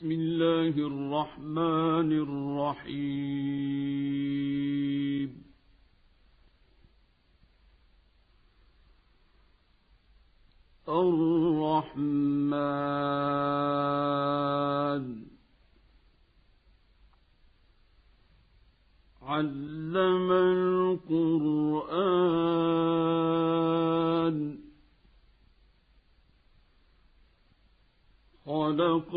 بسم الله الرحمن الرحيم الرحمن علم القرآن خلق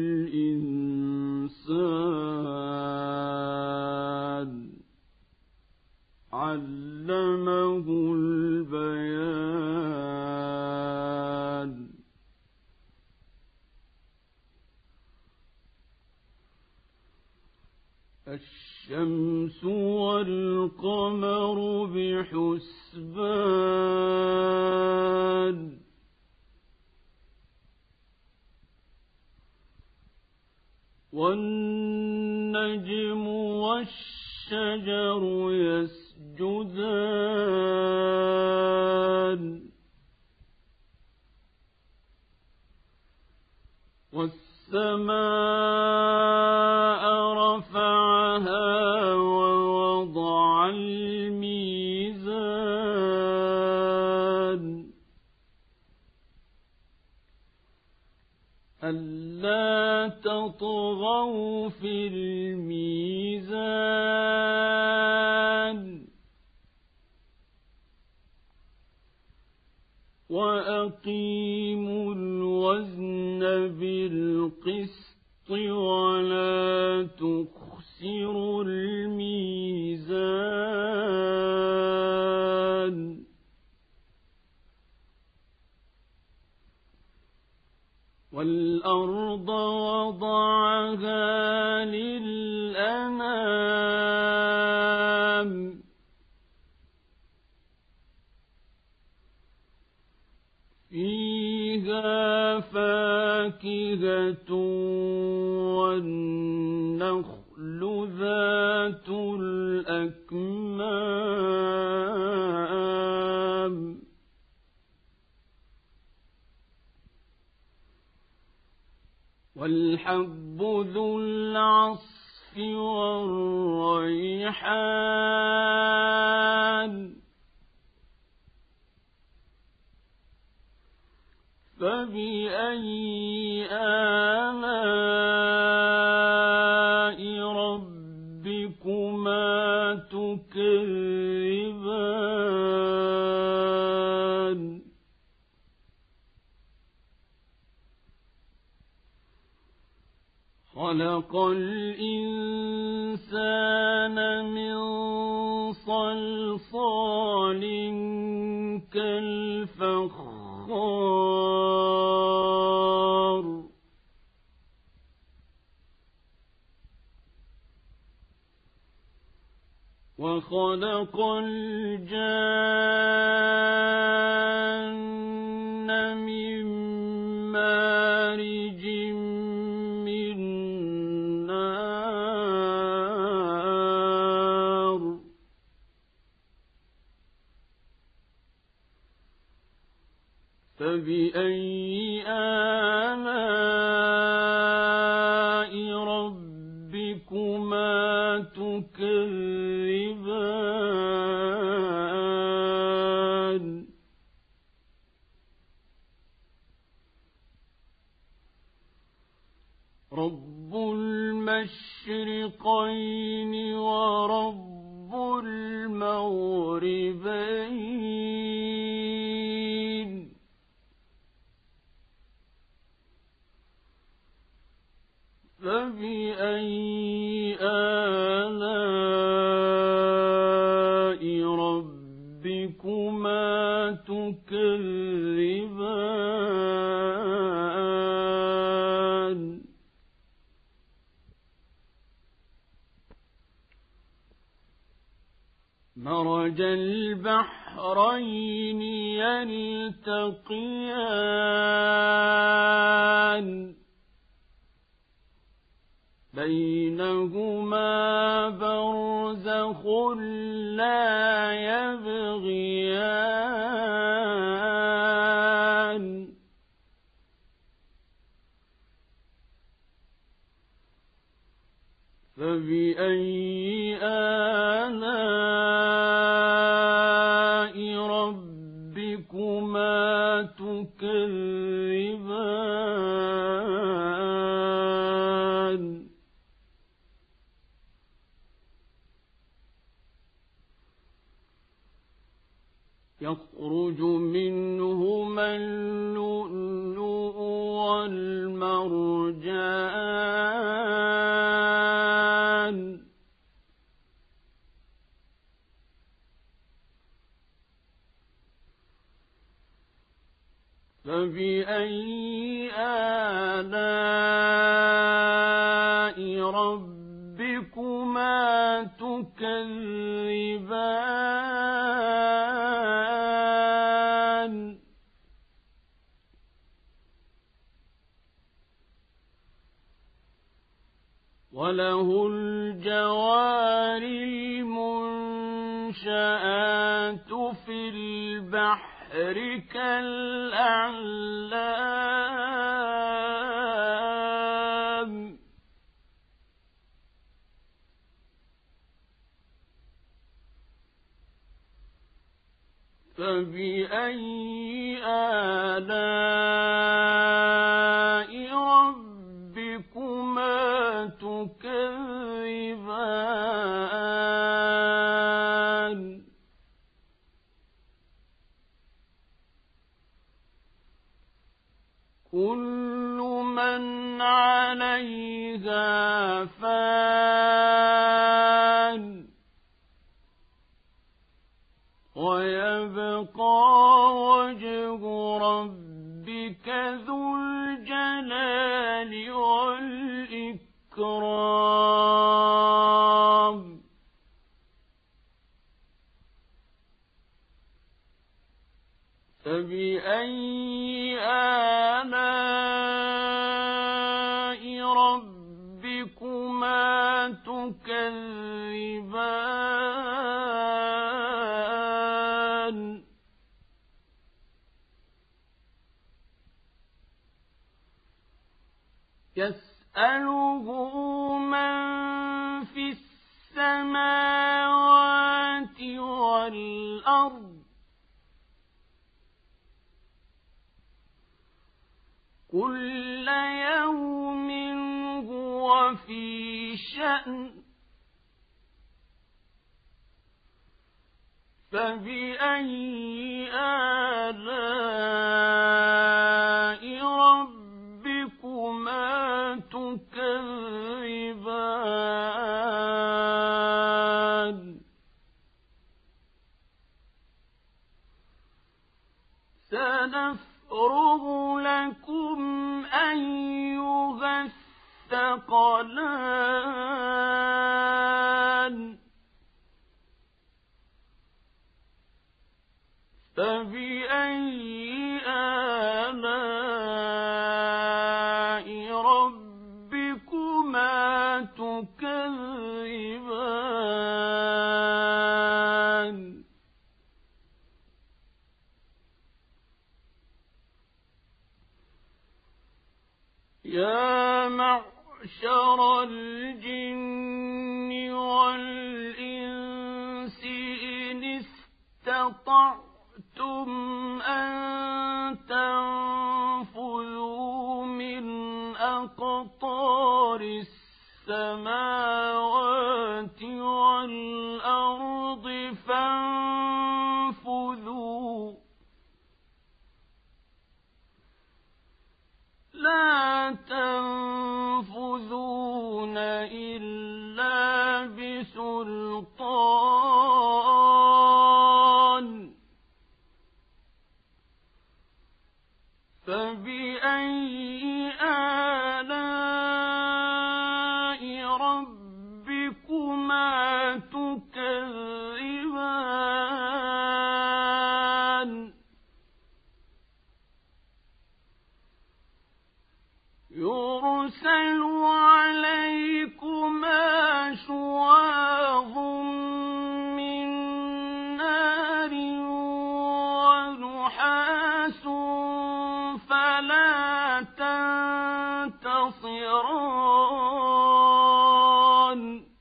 الإنسان علمه البيان الشمس والقمر بحسبان والنجم والشجر يسجدان والسماء رفعها ووضع الميزان ألا تطغوا في الميزان وأقيموا الوزن بالقسط ولا تخسروا الميزان والأرض وضعها للأنام فيها فاكهة والنخل ذات الأكمام والحب ذو العصف والريحان فبأي آلاء ربكما تكذبان خلق الإنسان من صلصال كالفخار وخلق الجان من مارج من نار فبأي آلاء ربكما تكذبان رب المشرقين ورب المغربين فبأي آلاء ربكما تكذبان مرج البحرين يلتقيان بينهما برزخ لا يبغيان فبأي آلاء ربكما تكذبان يخرج منهما اللؤلؤ والمرجان فبأي آلاء ربكما تكذبان وله الجوار المنشآت في البحر كالأعلام فبأي آلاء ربكما تكذبان كل من عليها فان ويبقى وجه ربك ذو الجلال والإكرام فبأي آلاء ربكما تكذبان يسأله من في السماوات والأرض كل يوم هو في شأن فبأي آلاء ربكما تكذبان سنفرغ لكم أيها الثقلان فبأي آلاء ربكما تكذبان يا معشر الجن والإنس إن استطعتم أن تنفذوا من أقطار السماوات والأرض فانفذوا لا تنفذون إلا بسلطان فبأي آلاء ربكما تكذبان يرسل عليكما شواظ من نار ونحاس فلا تنتصران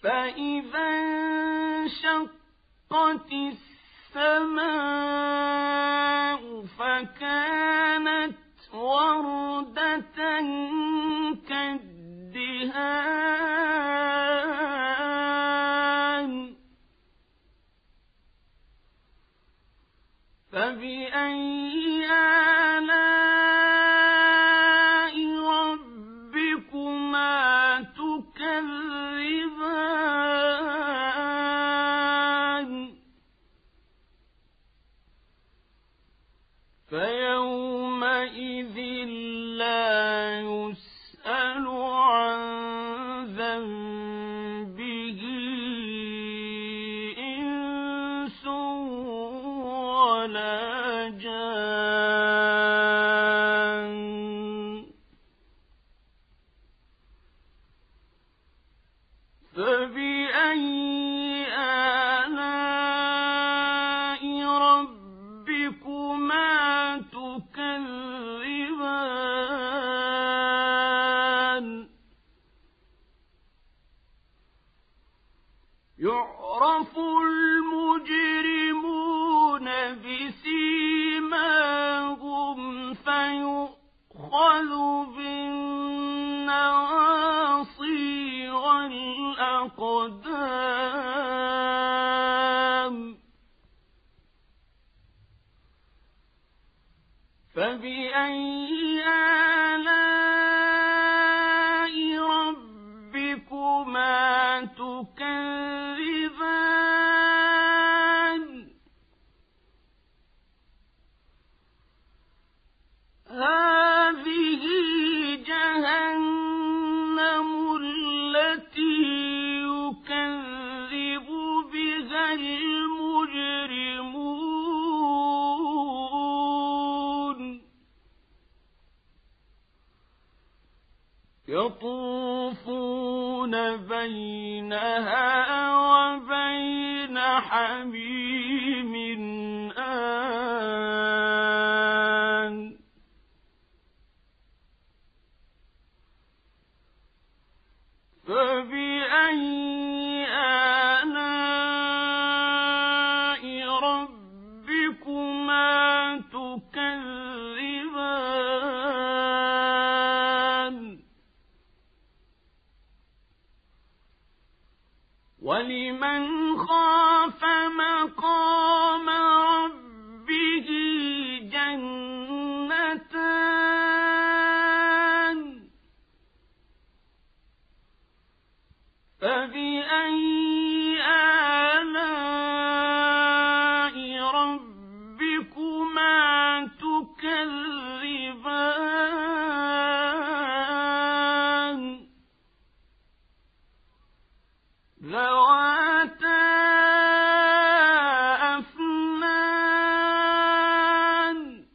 فإذا انشقت السماء فكانت وردة كالدهان فبأي آلاء ربكما تكذبان فيومئذ لا يسأل عن ذنبه إنس ولا جان فبأي آلاء ربكما تكذبان يعرف المجرمون بسيماهم فيؤخذ بالنواصي والأقدام فبأي آلاء ربكما تكذبان هذه جهنم التي يكذب بها المجرمون يطوفون بينها وبين حميم آن فبأي آلاء ربكما تكذبان ولمن خاف مقام ربه جنتان فبأي آلاء ربكما تكذبان ذواتا أفنان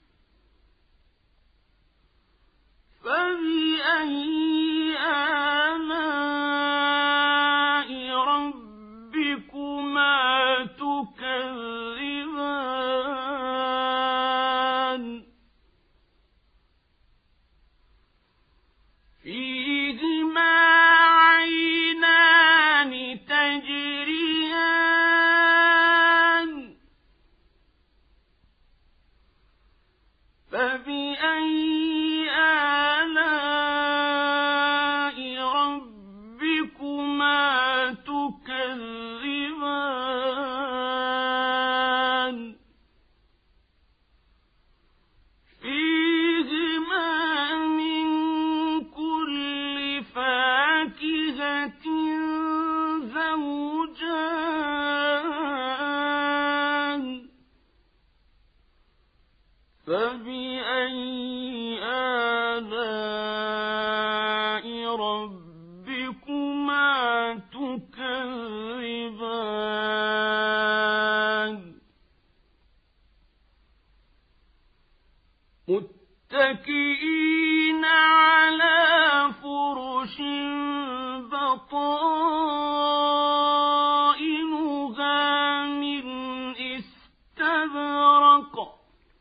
فبأي آلاء ربكما تكذبان فيهما عينان تجريان فبأي آلاء ربكما تكذبان فيهما من كل فاكهة زوجان فبأي آلاء ربكما تكذبان متكئين على فرش بطائنها من استبرق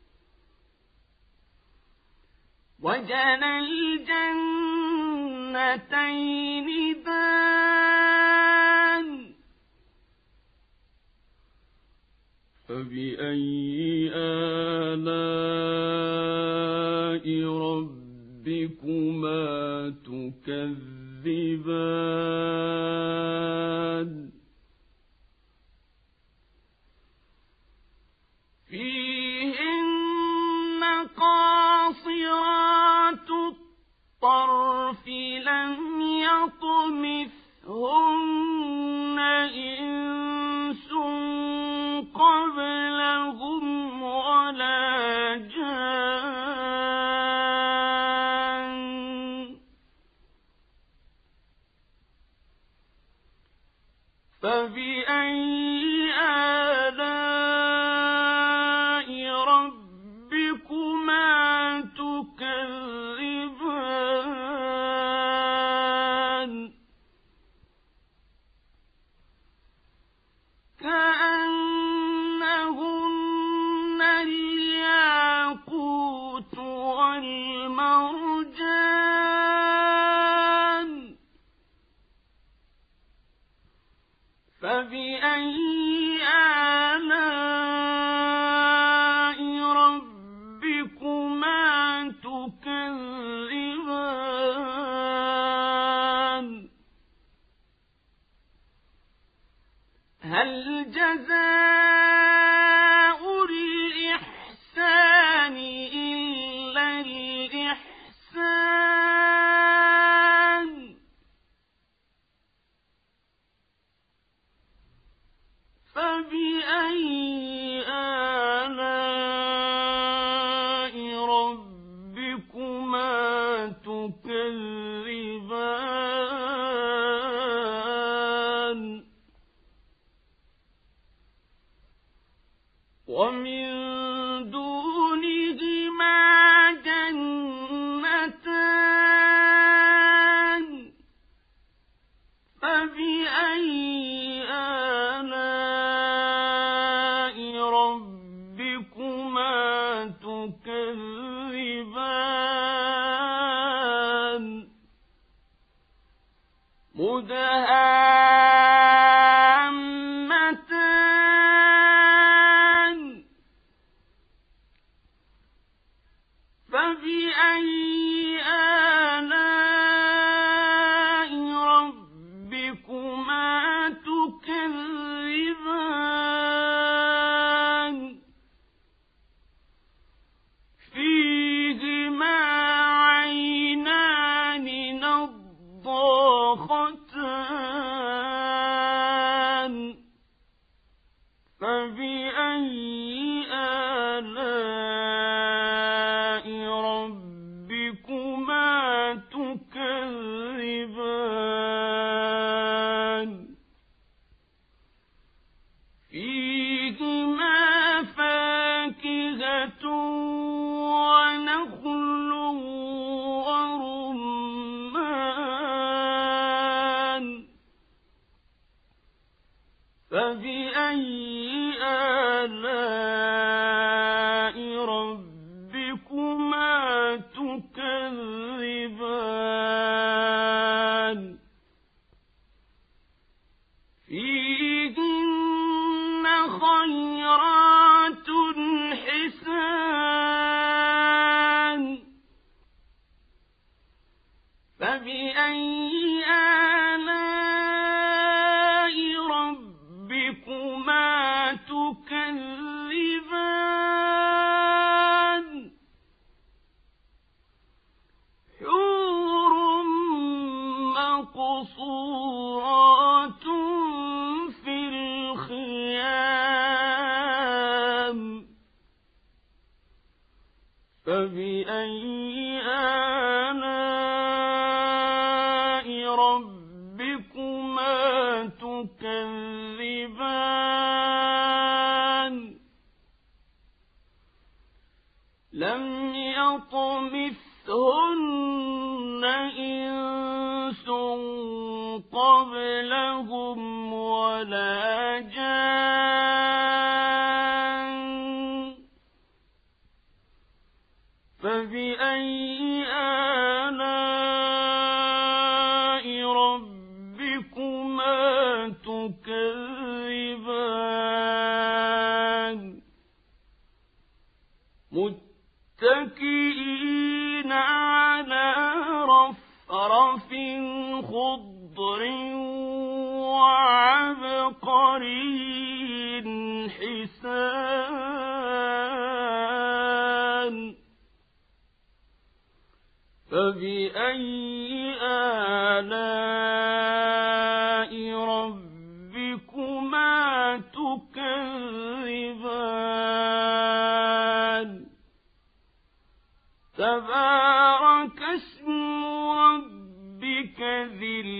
وجنى الجنتين دان فبأي آلاء ربكما تكذبان فيهن قاصرات الطرف لم يطمثهن إنس قبلهم ولا جان فبأي آلاء ربكما تكذبان كأنهن الياقوت والمرجان فبأي آلاء ربكما تكذبان هل جزاء الإحسان إلا الإحسان فبأي آلاء ربكما تكذبان ومن دونهما جنتان فبأي آلاء ربكما تكذبان مدهامتان فبأي آلاء ربكما تكذبان فيهما عينان نضاختان فبأي آلاء ربكما تكذبان فيهما فاكهة ونخل ورمان فبأي آلاء ربكما تكذبان فيهن خيرات حسان فبأي آلاء ربكما تكذبان حور مقصورات في الخيام فبأي آلاء ربكما تكذبان لم يطمثهن إنس قبلهم ولا جان فبأي آلاء ربكما تكذبان عري حسان فبأي آلاء ربكما تكذبان تبارك اسم ربك ذي